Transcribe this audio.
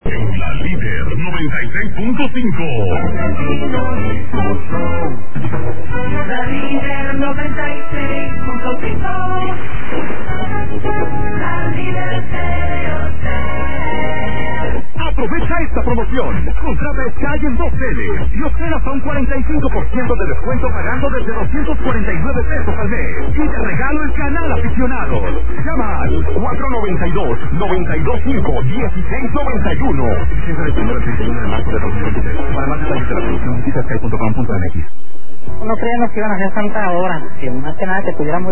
En la líder 96.5. La líder 96.5. La líder Aprovecha esta promoción. Contrata Sky en 2 teles y obtén hasta un 45% de descuento pagando desde 249 pesos al mes. Y te regalo el canal aficionado. Llama al 492-925-1691. Licencia del 1 al 31 de marzo de 2023. Para más detalles de la producción, visita sky.com.mx. No creemos que iban a hacer tanta hora, que más que nada que tuviéramos